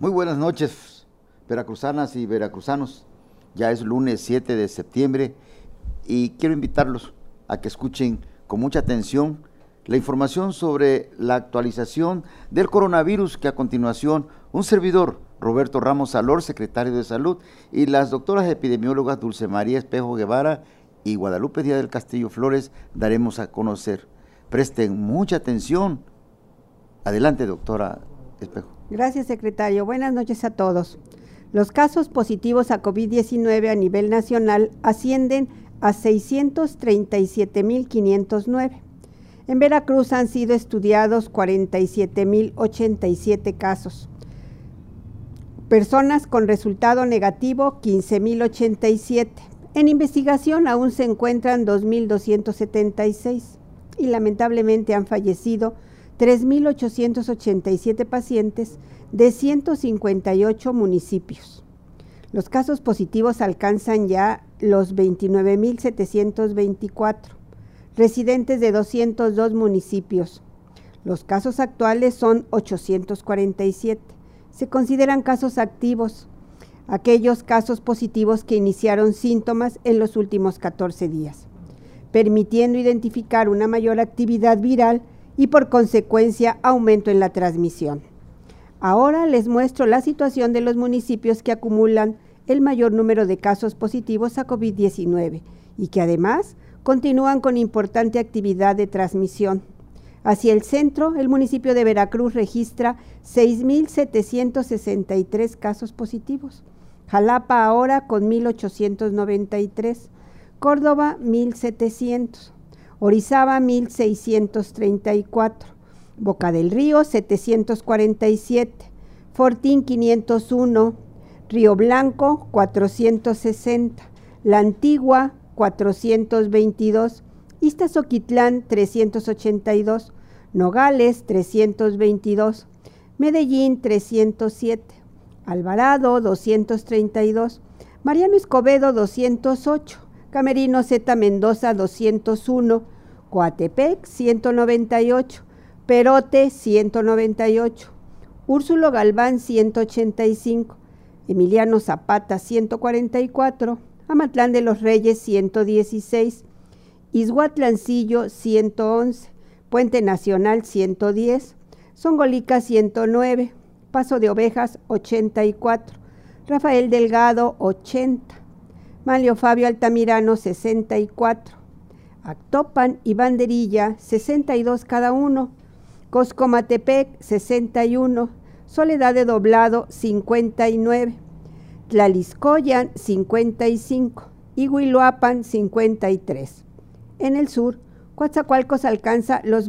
Muy buenas noches, veracruzanas y veracruzanos. Ya es lunes 7 de septiembre y quiero invitarlos a que escuchen con mucha atención la información sobre la actualización del coronavirus que a continuación un servidor, Roberto Ramos Salor, secretario de Salud, y las doctoras epidemiólogas Dulce María Espejo Guevara y Guadalupe Díaz del Castillo Flores daremos a conocer. Presten mucha atención. Adelante, doctora Espejo. Gracias, secretario. Buenas noches a todos. Los casos positivos a COVID-19 a nivel nacional ascienden a 637.509. En Veracruz han sido estudiados 47.087 casos. Personas con resultado negativo, 15.087. En investigación aún se encuentran 2.276 y lamentablemente han fallecido 3.887 pacientes de 158 municipios. Los casos positivos alcanzan ya los 29.724, residentes de 202 municipios. Los casos actuales son 847. Se consideran casos activos aquellos casos positivos que iniciaron síntomas en los últimos 14 días, permitiendo identificar una mayor actividad viral y por consecuencia aumento en la transmisión. Ahora les muestro la situación de los municipios que acumulan el mayor número de casos positivos a COVID-19 y que además continúan con importante actividad de transmisión. Hacia el centro, el municipio de Veracruz registra 6.763 casos positivos. Jalapa ahora con 1.893, Córdoba 1.700, Orizaba 1.634, Boca del Río 747, Fortín 501, Río Blanco 460, La Antigua 422, Iztazoquitlán 382, Nogales 322, Medellín 307, Alvarado 232, Mariano Escobedo 208, Camerino Zeta Mendoza 201, Coatepec 198, Perote 198, Úrsulo Galván 185, Emiliano Zapata 144, Amatlán de los Reyes 116, Izhuatlancillo 111, Puente Nacional 110, Zongolica 109, Paso de Ovejas 84, Rafael Delgado 80, Manlio Fabio Altamirano 64, Actopan y Banderilla 62 cada uno, Coscomatepec 61, Soledad de Doblado 59, Tlaliscoyan 55 y Huiloapan 53. En el sur, Coatzacoalcos alcanza los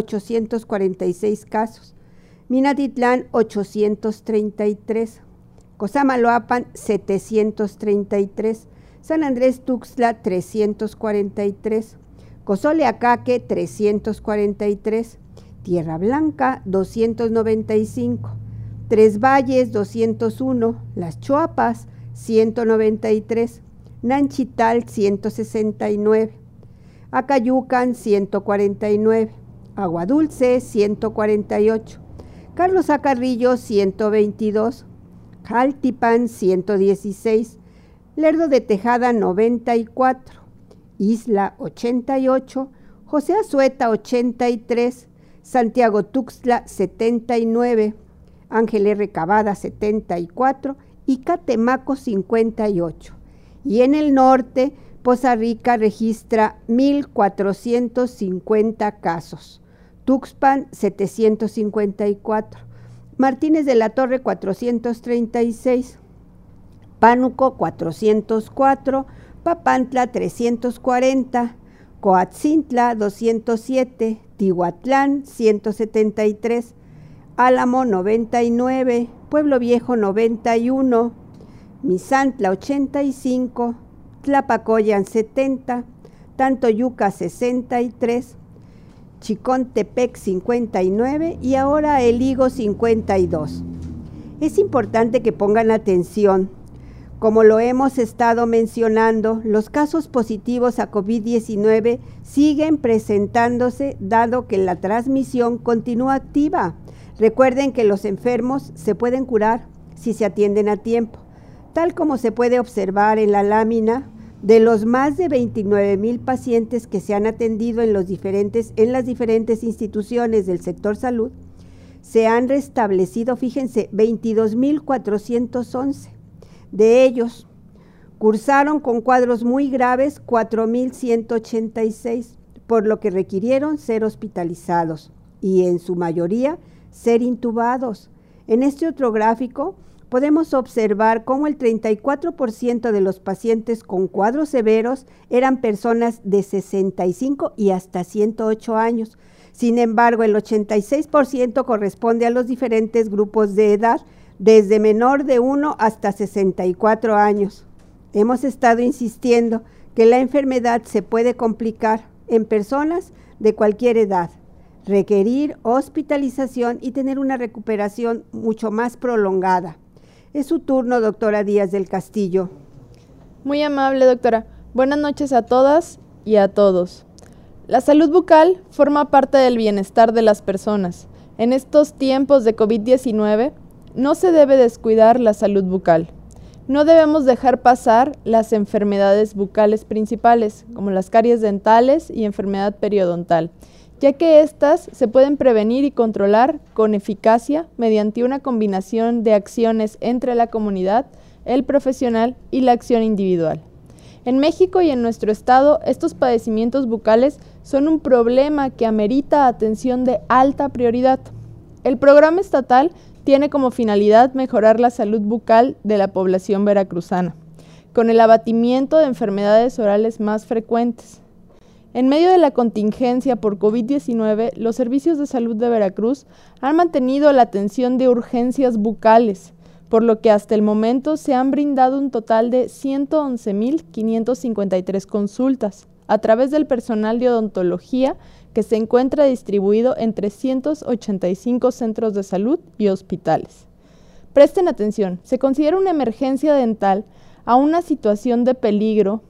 1.846 casos, Minatitlán 833, Cosamaloapan 733, San Andrés Tuxtla 343, Cozoleacaque 343, Tierra Blanca 295, Tres Valles 201, Las Chuapas 193, Nanchital 169, Acayucan 149, Aguadulce 148, Carlos Acarrillo 122, Jaltipan 116, Lerdo de Tejada 94, Isla 88, José Azueta 83, Santiago Tuxtla 79, Ángel R. Cavada 74 y Catemaco 58. Y en el norte, Poza Rica registra 1.450 casos, Tuxpan 754, Martínez de la Torre 436, Pánuco 404, Papantla 340, Coatzintla 207, Tihuatlán 173, Álamo 99, Pueblo Viejo 91, Misantla 85, Tlapacoyan 70, Tantoyuca 63, Chicontepec 59 y ahora El Higo 52. Es importante que pongan atención. Como lo hemos estado mencionando, los casos positivos a COVID-19 siguen presentándose dado que la transmisión continúa activa. Recuerden que los enfermos se pueden curar si se atienden a tiempo, tal como se puede observar en la lámina. De los más de 29,000 pacientes que se han atendido en las diferentes instituciones del sector salud, se han restablecido, fíjense, 22,411. De ellos, cursaron con cuadros muy graves 4,186, por lo que requirieron ser hospitalizados y en su mayoría ser intubados. En este otro gráfico podemos observar cómo el 34% de los pacientes con cuadros severos eran personas de 65 y hasta 108 años. Sin embargo, el 86% corresponde a los diferentes grupos de edad, desde menor de 1 hasta 64 años. Hemos estado insistiendo que la enfermedad se puede complicar en personas de cualquier edad, requerir hospitalización y tener una recuperación mucho más prolongada. Es su turno, doctora Díaz del Castillo. Muy amable, doctora. Buenas noches a todas y a todos. La salud bucal forma parte del bienestar de las personas. En estos tiempos de COVID-19, no se debe descuidar la salud bucal. No debemos dejar pasar las enfermedades bucales principales, como las caries dentales y enfermedad periodontal, ya que estas se pueden prevenir y controlar con eficacia mediante una combinación de acciones entre la comunidad, el profesional y la acción individual. En México y en nuestro estado, estos padecimientos bucales son un problema que amerita atención de alta prioridad. El programa estatal tiene como finalidad mejorar la salud bucal de la población veracruzana, con el abatimiento de enfermedades orales más frecuentes. En medio de la contingencia por COVID-19, los servicios de salud de Veracruz han mantenido la atención de urgencias bucales, por lo que hasta el momento se han brindado un total de 111,553 consultas a través del personal de odontología que se encuentra distribuido en 385 centros de salud y hospitales. Presten atención, se considera una emergencia dental a una situación de peligro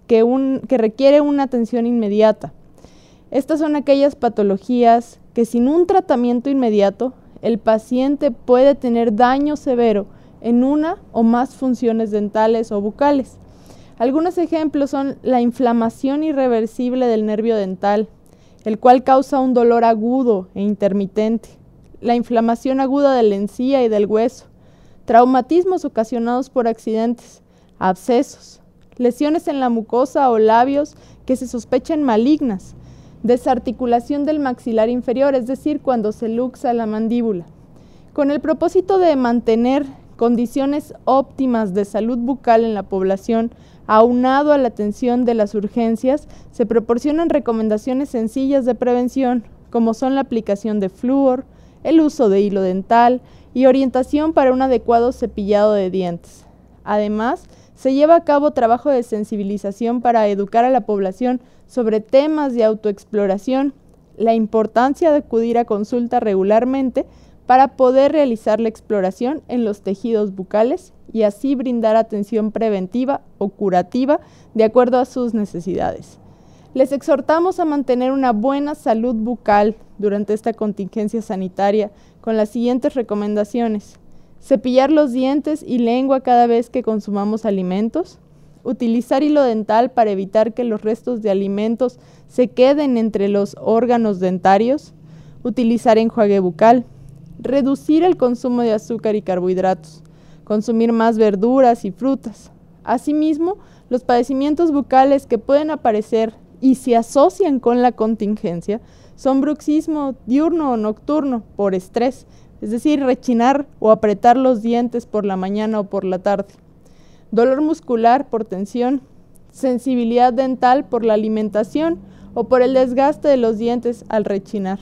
que requiere una atención inmediata. Estas son aquellas patologías que sin un tratamiento inmediato, el paciente puede tener daño severo en una o más funciones dentales o bucales. Algunos ejemplos son la inflamación irreversible del nervio dental, el cual causa un dolor agudo e intermitente, la inflamación aguda de la encía y del hueso, traumatismos ocasionados por accidentes, abscesos, lesiones en la mucosa o labios que se sospechen malignas, desarticulación del maxilar inferior, es decir, cuando se luxa la mandíbula. Con el propósito de mantener condiciones óptimas de salud bucal en la población, aunado a la atención de las urgencias, se proporcionan recomendaciones sencillas de prevención, como son la aplicación de flúor, el uso de hilo dental y orientación para un adecuado cepillado de dientes. Además, se lleva a cabo trabajo de sensibilización para educar a la población sobre temas de autoexploración, la importancia de acudir a consulta regularmente para poder realizar la exploración en los tejidos bucales y así brindar atención preventiva o curativa de acuerdo a sus necesidades. Les exhortamos a mantener una buena salud bucal durante esta contingencia sanitaria con las siguientes recomendaciones: cepillar los dientes y lengua cada vez que consumamos alimentos, utilizar hilo dental para evitar que los restos de alimentos se queden entre los órganos dentarios, utilizar enjuague bucal, reducir el consumo de azúcar y carbohidratos, consumir más verduras y frutas. Asimismo, los padecimientos bucales que pueden aparecer y se asocian con la contingencia son bruxismo diurno o nocturno por estrés, es decir, rechinar o apretar los dientes por la mañana o por la tarde, dolor muscular por tensión, sensibilidad dental por la alimentación o por el desgaste de los dientes al rechinar.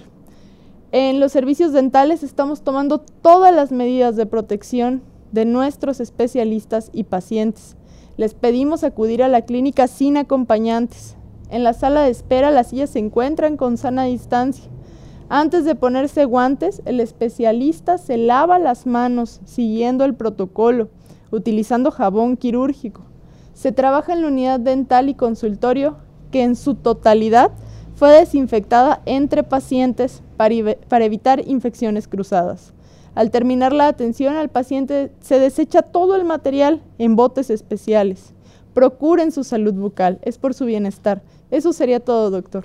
En los servicios dentales estamos tomando todas las medidas de protección de nuestros especialistas y pacientes. Les pedimos acudir a la clínica sin acompañantes. En la sala de espera las sillas se encuentran con sana distancia. Antes de ponerse guantes, el especialista se lava las manos siguiendo el protocolo, utilizando jabón quirúrgico. Se trabaja en la unidad dental y consultorio que en su totalidad fue desinfectada entre pacientes para evitar infecciones cruzadas. Al terminar la atención al paciente se desecha todo el material en botes especiales. Procuren su salud bucal, es por su bienestar. Eso sería todo, doctor.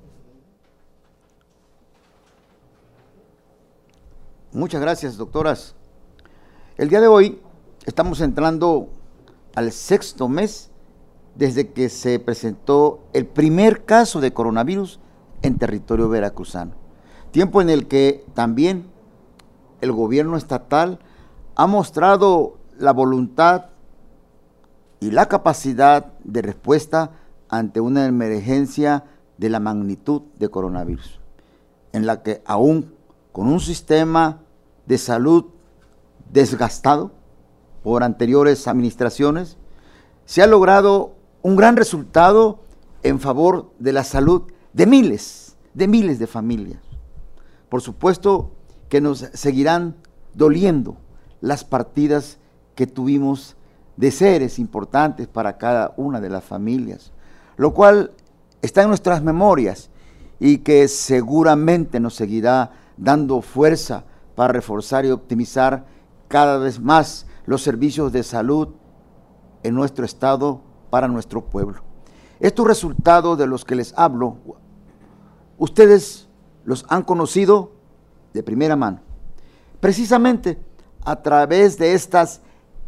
Muchas gracias, doctoras. El día de hoy estamos entrando al 6º mes desde que se presentó el primer caso de coronavirus en territorio veracruzano. Tiempo en el que también el gobierno estatal ha mostrado la voluntad y la capacidad de respuesta ante una emergencia de la magnitud de coronavirus, en la que aún con un sistema de salud desgastado por anteriores administraciones, se ha logrado un gran resultado en favor de la salud de miles de familias. Por supuesto que nos seguirán doliendo las partidas que tuvimos de seres importantes para cada una de las familias, lo cual está en nuestras memorias y que seguramente nos seguirá dando fuerza para reforzar y optimizar cada vez más los servicios de salud en nuestro estado para nuestro pueblo. Estos resultados de los que les hablo, ustedes los han conocido de primera mano, precisamente a través de estas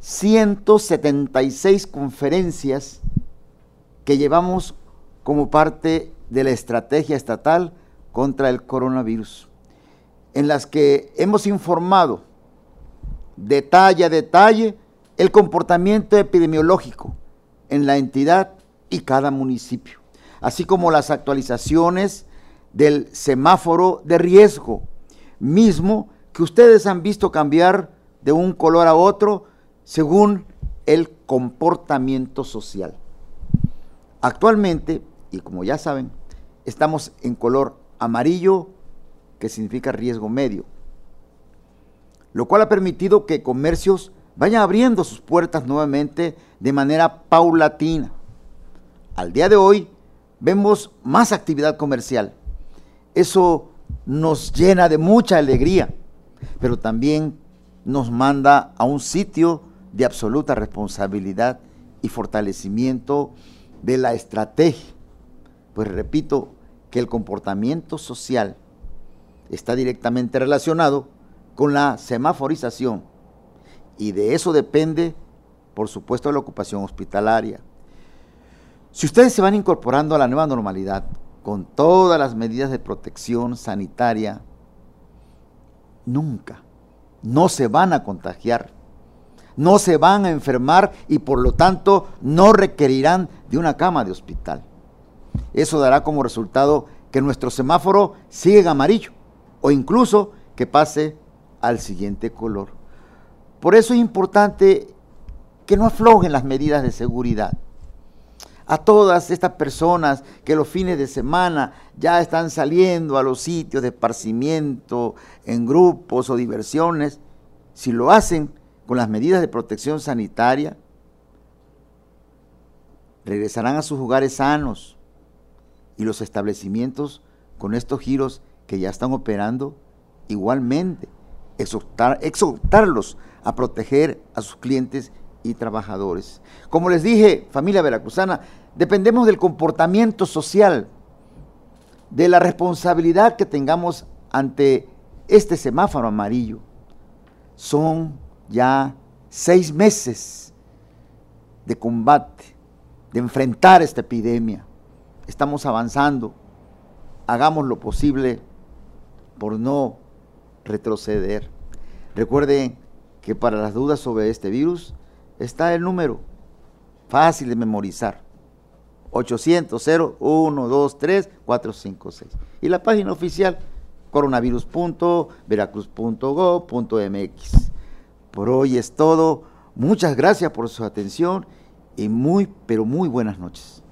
176 conferencias que llevamos como parte de la estrategia estatal contra el coronavirus, en las que hemos informado detalle a detalle el comportamiento epidemiológico en la entidad y cada municipio, así como las actualizaciones del semáforo de riesgo, mismo que ustedes han visto cambiar de un color a otro según el comportamiento social. Actualmente, y como ya saben, estamos en color amarillo, que significa riesgo medio, lo cual ha permitido que comercios vayan abriendo sus puertas nuevamente de manera paulatina. Al día de hoy vemos más actividad comercial. Eso nos llena de mucha alegría, pero también nos manda a un sitio de absoluta responsabilidad y fortalecimiento de la estrategia. Pues repito que el comportamiento social está directamente relacionado con la semaforización y de eso depende, por supuesto, la ocupación hospitalaria. Si ustedes se van incorporando a la nueva normalidad con todas las medidas de protección sanitaria, nunca, no se van a contagiar, no se van a enfermar y por lo tanto no requerirán de una cama de hospital. Eso dará como resultado que nuestro semáforo siga en amarillo o incluso que pase al siguiente color. Por eso es importante que no aflojen las medidas de seguridad. A todas estas personas que los fines de semana ya están saliendo a los sitios de esparcimiento, en grupos o diversiones, si lo hacen con las medidas de protección sanitaria, regresarán a sus hogares sanos y los establecimientos con estos giros que ya están operando, igualmente, exhortarlos a proteger a sus clientes y trabajadores. Como les dije, familia veracruzana, dependemos del comportamiento social, de la responsabilidad que tengamos ante este semáforo amarillo. Son ya 6 meses de combate, de enfrentar esta epidemia. Estamos avanzando, hagamos lo posible por no retroceder. Recuerden que para las dudas sobre este virus está el número fácil de memorizar, 800-0123-456. Y la página oficial, coronavirus.veracruz.gov.mx. Por hoy es todo. Muchas gracias por su atención y muy, pero muy buenas noches.